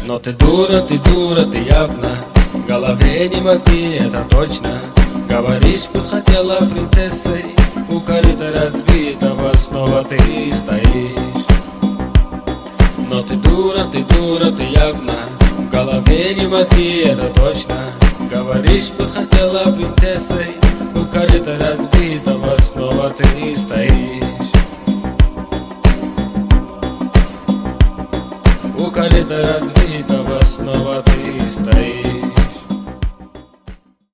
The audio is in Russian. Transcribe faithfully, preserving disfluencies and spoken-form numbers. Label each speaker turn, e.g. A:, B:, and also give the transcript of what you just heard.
A: Но ты дура, ты дура, ты явно. В голове не мозги, это точно. Говоришь, будь хотела принцессой. У корыта разбитого снова ты стоишь. Но ты дура, ты дура, ты явно. В голове не мозги, это точно. Говоришь, будь хотела принцессой. У корыта разбитого снова ты стоишь. У корыта разбитого снова